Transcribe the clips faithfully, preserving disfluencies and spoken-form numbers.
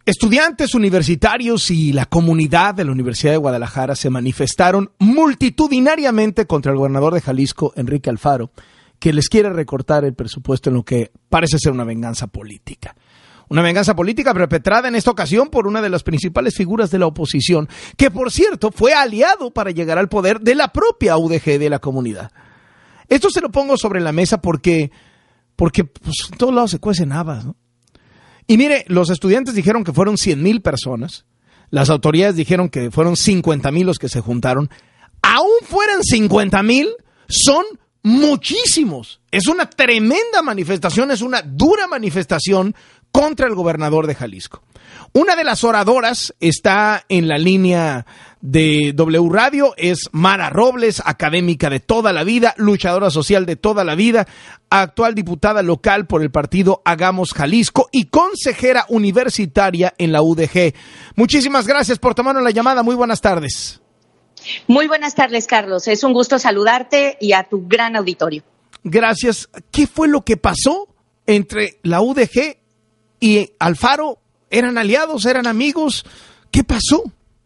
Estudiantes universitarios y la comunidad de la Universidad de Guadalajara se manifestaron multitudinariamente contra el gobernador de Jalisco, Enrique Alfaro, que les quiere recortar el presupuesto en lo que parece ser una venganza política. Una venganza política perpetrada en esta ocasión por una de las principales figuras de la oposición, que por cierto fue aliado para llegar al poder de la propia U D G de la comunidad. Esto se lo pongo sobre la mesa porque, porque pues, en todos lados se cuecen habas, ¿no? Y mire, los estudiantes dijeron que fueron cien mil personas, las autoridades dijeron que fueron cincuenta mil los que se juntaron. Aún fueran cincuenta mil, son muchísimos. Es una tremenda manifestación, es una dura manifestación contra el gobernador de Jalisco. Una de las oradoras está en la línea de W Radio, es Mara Robles, académica de toda la vida, luchadora social de toda la vida, actual diputada local por el partido Hagamos Jalisco y consejera universitaria en la U D G. Muchísimas gracias por tomarnos la llamada, muy buenas tardes. Muy buenas tardes, Carlos, es un gusto saludarte y a tu gran auditorio. Gracias. ¿Qué fue lo que pasó entre la U D G y Alfaro? ¿Eran aliados? ¿Eran amigos? ¿Qué pasó?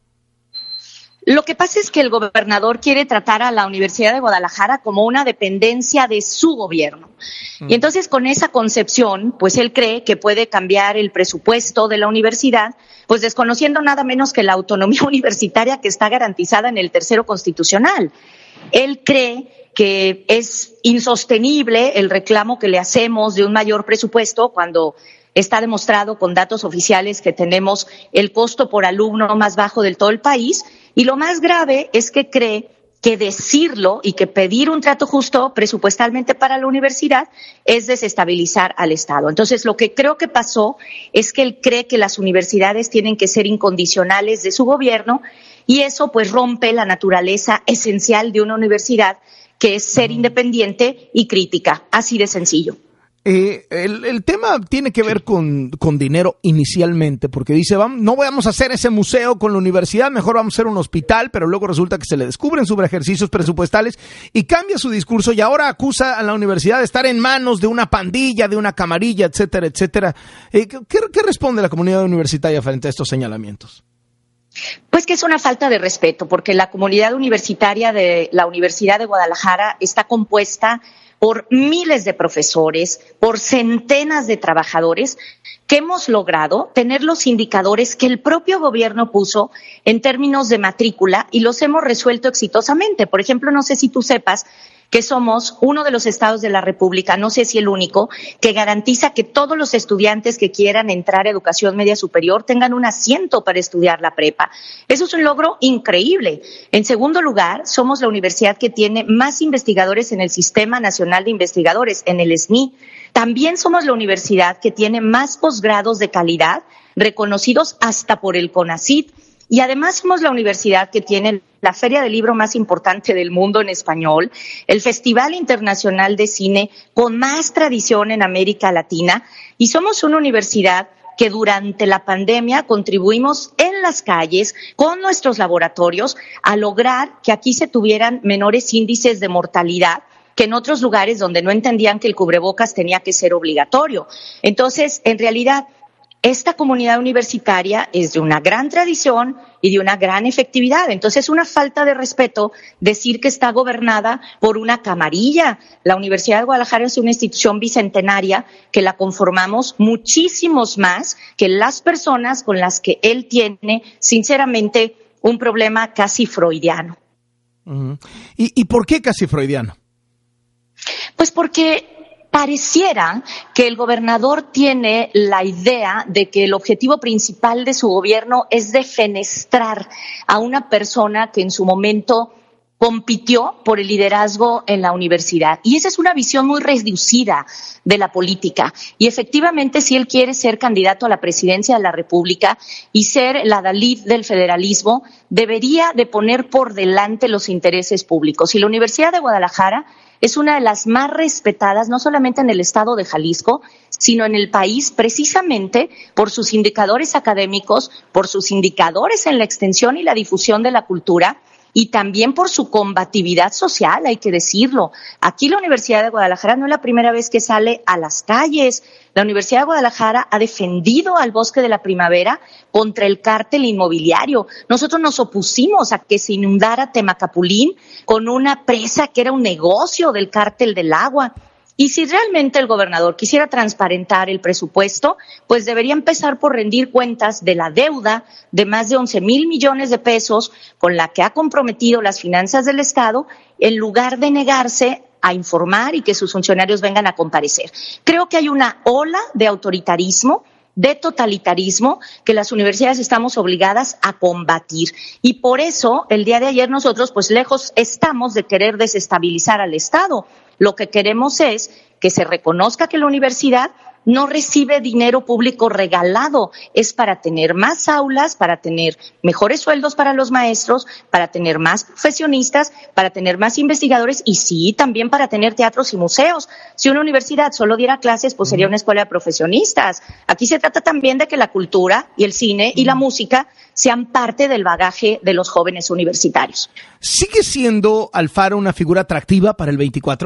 Lo que pasa es que el gobernador quiere tratar a la Universidad de Guadalajara como una dependencia de su gobierno. Mm. Y entonces con esa concepción, pues él cree que puede cambiar el presupuesto de la universidad, pues desconociendo nada menos que la autonomía universitaria que está garantizada en el tercero constitucional. Él cree que es insostenible el reclamo que le hacemos de un mayor presupuesto cuando está demostrado con datos oficiales que tenemos el costo por alumno más bajo del todo el país, y lo más grave es que cree que decirlo y que pedir un trato justo presupuestalmente para la universidad es desestabilizar al Estado. Entonces, lo que creo que pasó es que él cree que las universidades tienen que ser incondicionales de su gobierno y eso pues rompe la naturaleza esencial de una universidad, que es ser independiente y crítica, así de sencillo. Eh, el, el tema tiene que ver con, con dinero inicialmente, porque dice, vamos, no vamos a hacer ese museo con la universidad, mejor vamos a hacer un hospital, pero luego resulta que se le descubren sobre ejercicios presupuestales y cambia su discurso y ahora acusa a la universidad de estar en manos de una pandilla, de una camarilla, etcétera, etcétera. Eh, ¿qué, ¿Qué responde la comunidad universitaria frente a estos señalamientos? Pues que es una falta de respeto, porque la comunidad universitaria de la Universidad de Guadalajara está compuesta por miles de profesores, por centenas de trabajadores, que hemos logrado tener los indicadores que el propio gobierno puso en términos de matrícula y los hemos resuelto exitosamente. Por ejemplo, no sé si tú sepas que somos uno de los estados de la República, no sé si el único, que garantiza que todos los estudiantes que quieran entrar a educación media superior tengan un asiento para estudiar la prepa. Eso es un logro increíble. En segundo lugar, somos la universidad que tiene más investigadores en el Sistema Nacional de Investigadores, en el S N I. También somos la universidad que tiene más posgrados de calidad, reconocidos hasta por el CONACYT. Y además somos la universidad que tiene la feria del libro más importante del mundo en español, el Festival Internacional de Cine con más tradición en América Latina, y somos una universidad que durante la pandemia contribuimos en las calles con nuestros laboratorios a lograr que aquí se tuvieran menores índices de mortalidad que en otros lugares donde no entendían que el cubrebocas tenía que ser obligatorio. Entonces, en realidad, esta comunidad universitaria es de una gran tradición y de una gran efectividad. Entonces, es una falta de respeto decir que está gobernada por una camarilla. La Universidad de Guadalajara es una institución bicentenaria que la conformamos muchísimos más que las personas con las que él tiene, sinceramente, un problema casi freudiano. Uh-huh. ¿Y, ¿Y por qué casi freudiano? Pues porque pareciera que el gobernador tiene la idea de que el objetivo principal de su gobierno es defenestrar a una persona que en su momento compitió por el liderazgo en la universidad. Y esa es una visión muy reducida de la política. Y efectivamente, si él quiere ser candidato a la presidencia de la República y ser la adalid del federalismo, debería de poner por delante los intereses públicos. Y la Universidad de Guadalajara es una de las más respetadas, no solamente en el estado de Jalisco, sino en el país, precisamente por sus indicadores académicos, por sus indicadores en la extensión y la difusión de la cultura, y también por su combatividad social, hay que decirlo. Aquí la Universidad de Guadalajara no es la primera vez que sale a las calles. La Universidad de Guadalajara ha defendido al Bosque de la Primavera contra el cártel inmobiliario. Nosotros nos opusimos a que se inundara Temacapulín con una presa que era un negocio del cártel del agua. Y si realmente el gobernador quisiera transparentar el presupuesto, pues debería empezar por rendir cuentas de la deuda de más de once mil millones de pesos con la que ha comprometido las finanzas del Estado, en lugar de negarse a informar y que sus funcionarios vengan a comparecer. Creo que hay una ola de autoritarismo, de totalitarismo, que las universidades estamos obligadas a combatir. Y por eso, el día de ayer nosotros, pues lejos estamos de querer desestabilizar al Estado. Lo que queremos es que se reconozca que la universidad no recibe dinero público regalado, es para tener más aulas, para tener mejores sueldos para los maestros, para tener más profesionistas, para tener más investigadores y sí, también para tener teatros y museos. Si una universidad solo diera clases, pues sería una escuela de profesionistas. Aquí se trata también de que la cultura y el cine y la música sean parte del bagaje de los jóvenes universitarios. ¿Sigue siendo Alfaro una figura atractiva para el veinticuatro?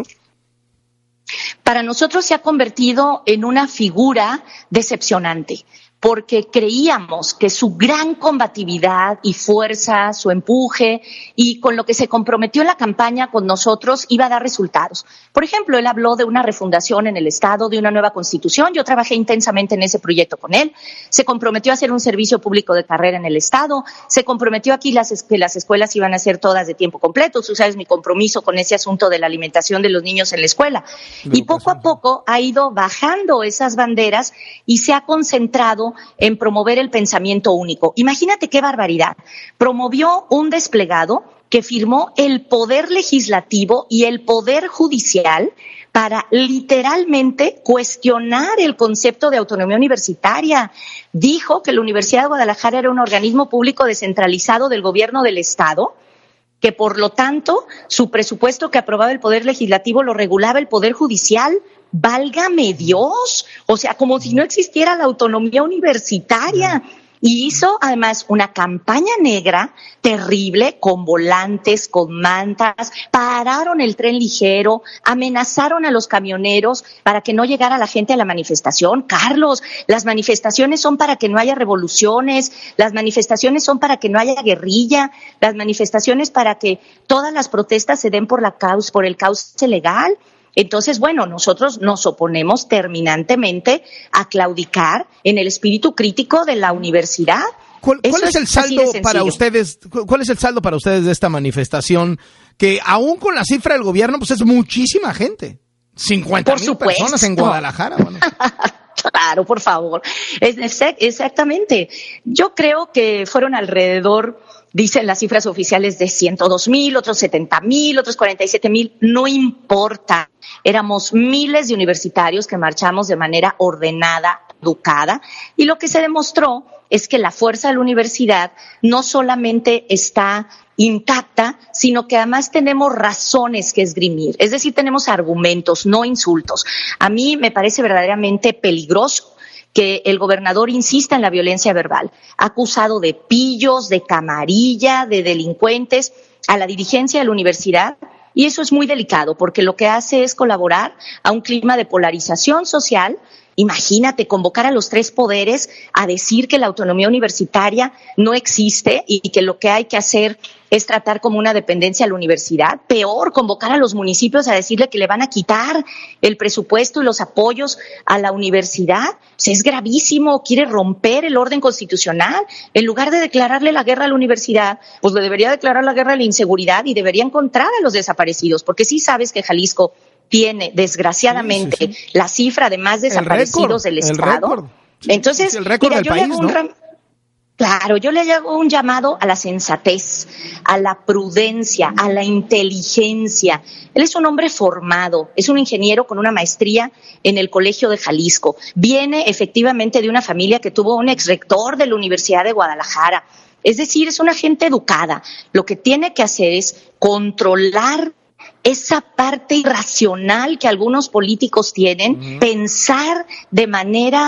Para nosotros se ha convertido en una figura decepcionante, porque creíamos que su gran combatividad y fuerza, su empuje y con lo que se comprometió en la campaña con nosotros iba a dar resultados. Por ejemplo, él habló de una refundación en el Estado, de una nueva constitución. Yo trabajé intensamente en ese proyecto con él. Se comprometió a hacer un servicio público de carrera en el Estado. Se comprometió aquí las, que las escuelas iban a ser todas de tiempo completo. Tú sabes mi compromiso con ese asunto de la alimentación de los niños en la escuela. Y poco a poco ha ido bajando esas banderas y se ha concentrado en promover el pensamiento único. Imagínate qué barbaridad. Promovió un desplegado que firmó el Poder Legislativo y el Poder Judicial para literalmente cuestionar el concepto de autonomía universitaria. Dijo que la Universidad de Guadalajara era un organismo público descentralizado del gobierno del Estado, que por lo tanto su presupuesto que aprobaba el Poder Legislativo lo regulaba el Poder Judicial. ¡Válgame Dios! O sea, como si no existiera la autonomía universitaria. Y hizo además una campaña negra terrible con volantes, con mantas, pararon el tren ligero, amenazaron a los camioneros para que no llegara la gente a la manifestación. Carlos, las manifestaciones son para que no haya revoluciones, las manifestaciones son para que no haya guerrilla, las manifestaciones para que todas las protestas se den por la causa, por el cauce legal. Entonces, bueno, nosotros nos oponemos terminantemente a claudicar en el espíritu crítico de la universidad. ¿Cuál, cuál es el saldo para ustedes? ¿Cuál es el saldo para ustedes de esta manifestación? Que aún con la cifra del gobierno, pues es muchísima gente. cincuenta mil personas en Guadalajara. Bueno. Claro, por favor. Es, exactamente. Yo creo que fueron alrededor, dicen las cifras oficiales, de ciento dos mil, otros setenta mil, otros cuarenta y siete mil. No importa. Éramos miles de universitarios que marchamos de manera ordenada, educada, y lo que se demostró es que la fuerza de la universidad no solamente está intacta, sino que además tenemos razones que esgrimir, es decir, tenemos argumentos, no insultos. A mí me parece verdaderamente peligroso que el gobernador insista en la violencia verbal, acusado de pillos, de camarilla, de delincuentes, a la dirigencia de la universidad. Y eso es muy delicado porque lo que hace es colaborar a un clima de polarización social. Imagínate convocar a los tres poderes a decir que la autonomía universitaria no existe y que lo que hay que hacer es tratar como una dependencia a la universidad. Peor, convocar a los municipios a decirle que le van a quitar el presupuesto y los apoyos a la universidad. Pues es gravísimo, quiere romper el orden constitucional. En lugar de declararle la guerra a la universidad, pues le debería declarar la guerra a la inseguridad y debería encontrar a los desaparecidos, porque sí sabes que Jalisco tiene, desgraciadamente, sí, sí, sí. la cifra de más desaparecidos del Estado. Entonces, sí, el récord mira, del yo país, le hago un ¿no? ram... Claro, yo le hago un llamado a la sensatez, a la prudencia, a la inteligencia. Él es un hombre formado, es un ingeniero con una maestría en el Colegio de Jalisco. Viene efectivamente de una familia que tuvo un exrector de la Universidad de Guadalajara. Es decir, es una gente educada. Lo que tiene que hacer es controlar esa parte irracional que algunos políticos tienen, uh-huh. pensar de manera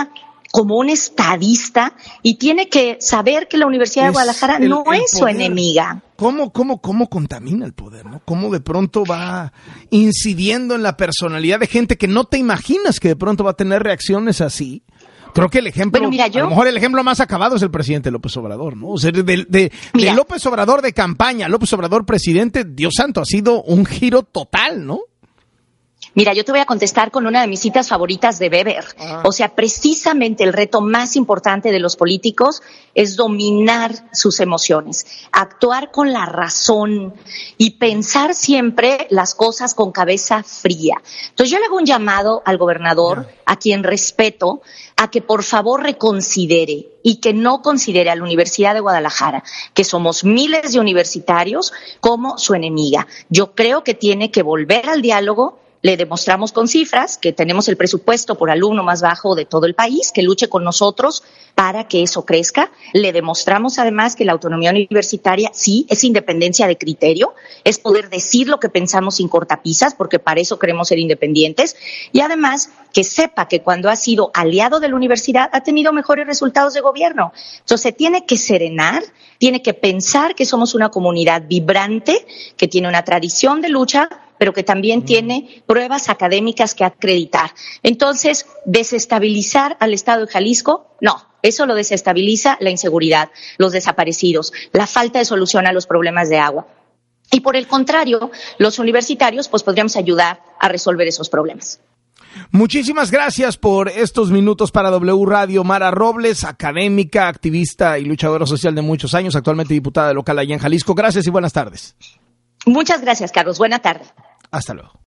como un estadista y tiene que saber que la Universidad de Guadalajara el, no el es poder. Su enemiga. ¿Cómo, cómo, cómo contamina el poder, ¿no? Cómo de pronto va incidiendo en la personalidad de gente que no te imaginas que de pronto va a tener reacciones así. Creo que el ejemplo, bueno, mira, yo, a lo mejor el ejemplo más acabado es el presidente López Obrador, ¿no? O sea, de, de, de, de López Obrador de campaña, López Obrador presidente, Dios santo, ha sido un giro total, ¿no? Mira, yo te voy a contestar con una de mis citas favoritas de Weber. Ah. O sea, precisamente el reto más importante de los políticos es dominar sus emociones, actuar con la razón y pensar siempre las cosas con cabeza fría. Entonces yo le hago un llamado al gobernador, yeah. a quien respeto, a que por favor reconsidere y que no considere a la Universidad de Guadalajara, que somos miles de universitarios, como su enemiga. Yo creo que tiene que volver al diálogo. Le demostramos con cifras que tenemos el presupuesto por alumno más bajo de todo el país, que luche con nosotros para que eso crezca. Le demostramos además que la autonomía universitaria sí es independencia de criterio, es poder decir lo que pensamos sin cortapisas, porque para eso queremos ser independientes. Y además que sepa que cuando ha sido aliado de la universidad ha tenido mejores resultados de gobierno. Entonces se tiene que serenar, tiene que pensar que somos una comunidad vibrante, que tiene una tradición de lucha, pero que también tiene pruebas académicas que acreditar. Entonces, desestabilizar al Estado de Jalisco, no, eso lo desestabiliza la inseguridad, los desaparecidos, la falta de solución a los problemas de agua. Y por el contrario, los universitarios pues podríamos ayudar a resolver esos problemas. Muchísimas gracias por estos minutos para W Radio. Mara Robles, académica, activista y luchadora social de muchos años, actualmente diputada local allá en Jalisco. Gracias y buenas tardes. Muchas gracias, Carlos. Buena tarde. Hasta luego.